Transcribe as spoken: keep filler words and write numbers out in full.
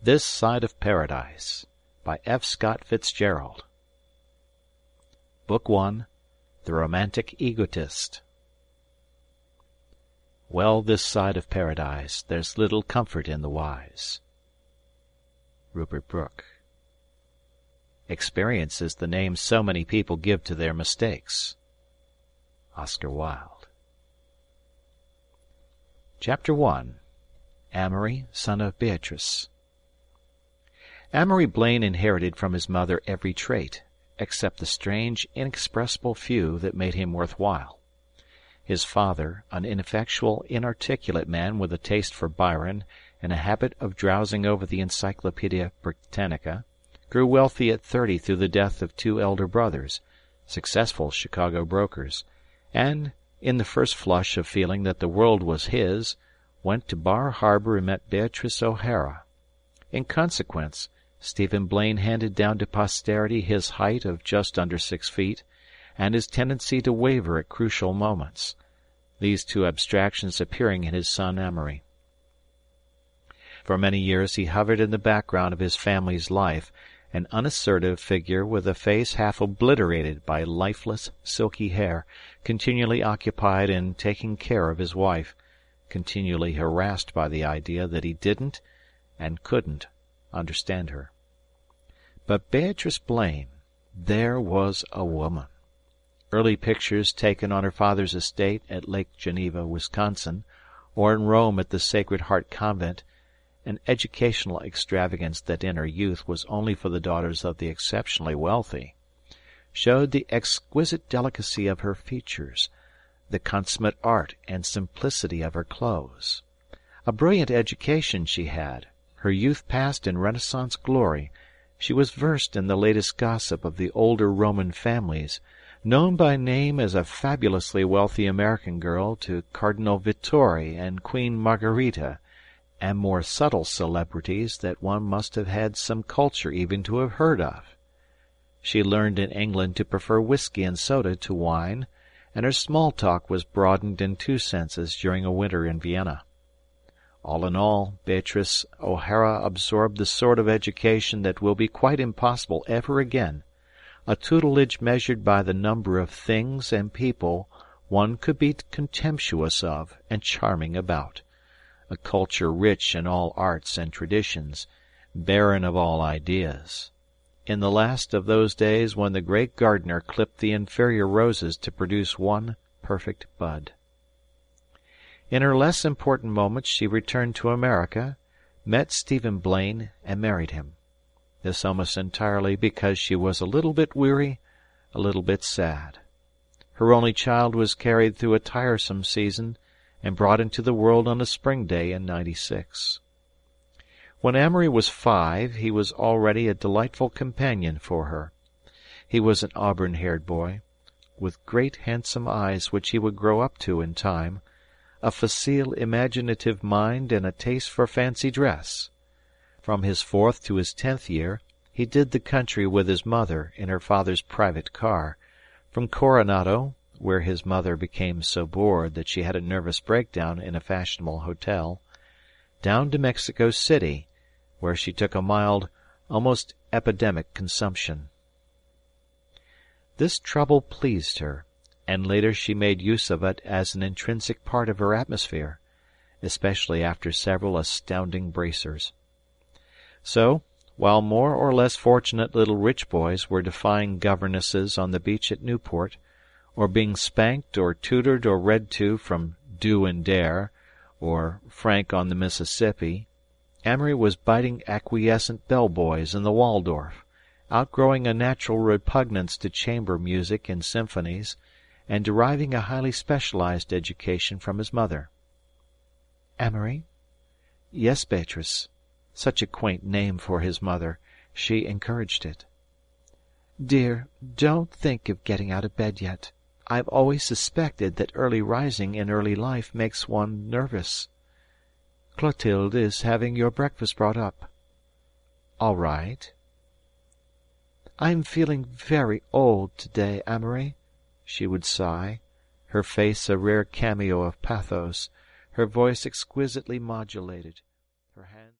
This Side of Paradise by F. Scott Fitzgerald. Book one, The Romantic Egotist. Well, this side of paradise, there's little comfort in the wise. Rupert Brooke. Experience is the name so many people give to their mistakes. Oscar Wilde. Chapter one. Amory, son of Beatrice. Amory Blaine inherited from his mother every trait, except the strange, inexpressible few that made him worthwhile. His father, an ineffectual, inarticulate man with a taste for Byron and a habit of drowsing over the Encyclopaedia Britannica, grew wealthy at thirty through the death of two elder brothers, successful Chicago brokers, and, in the first flush of feeling that the world was his, went to Bar Harbor and met Beatrice O'Hara. In consequence, Stephen Blaine handed down to posterity his height of just under six feet, and his tendency to waver at crucial moments, these two abstractions appearing in his son Amory. For many years he hovered in the background of his family's life, an unassertive figure with a face half obliterated by lifeless, silky hair, continually occupied in taking care of his wife, continually harassed by the idea that he didn't and couldn't understand her. But Beatrice Blaine, there was a woman. Early pictures taken on her father's estate at Lake Geneva, Wisconsin, or in Rome at the Sacred Heart Convent, an educational extravagance that in her youth was only for the daughters of the exceptionally wealthy, showed the exquisite delicacy of her features, the consummate art and simplicity of her clothes. A brilliant education she had, her youth passed in Renaissance glory. She was versed in the latest gossip of the older Roman families, known by name as a fabulously wealthy American girl to Cardinal Vittore and Queen Margherita, and more subtle celebrities that one must have had some culture even to have heard of. She learned in England to prefer whiskey and soda to wine, and her small talk was broadened in two senses during a winter in Vienna. All in all, Beatrice O'Hara absorbed the sort of education that will be quite impossible ever again, a tutelage measured by the number of things and people one could be contemptuous of and charming about, a culture rich in all arts and traditions, barren of all ideas, in the last of those days when the great gardener clipped the inferior roses to produce one perfect bud. In her less important moments she returned to America, met Stephen Blaine, and married him. This almost entirely because she was a little bit weary, a little bit sad. Her only child was carried through a tiresome season and brought into the world on a spring day in ninety-six. When Amory was five, he was already a delightful companion for her. He was an auburn-haired boy, with great handsome eyes which he would grow up to in time, a facile, imaginative mind, and a taste for fancy dress. From his fourth to his tenth year he did the country with his mother in her father's private car, from Coronado, where his mother became so bored that she had a nervous breakdown in a fashionable hotel, down to Mexico City, where she took a mild, almost epidemic consumption. This trouble pleased her, and later she made use of it as an intrinsic part of her atmosphere, especially after several astounding bracers. So, while more or less fortunate little rich boys were defying governesses on the beach at Newport, or being spanked or tutored or read to from Do and Dare, or Frank on the Mississippi, Amory was biting acquiescent bell-boys in the Waldorf, outgrowing a natural repugnance to chamber music and symphonies, and deriving a highly specialized education from his mother. Amory? Yes, Beatrice. Such a quaint name for his mother. She encouraged it. Dear, don't think of getting out of bed yet. I've always suspected that early rising in early life makes one nervous. Clotilde is having your breakfast brought up. All right. I'm feeling very old today, Amory, she would sigh, her face a rare cameo of pathos, her voice exquisitely modulated, her hand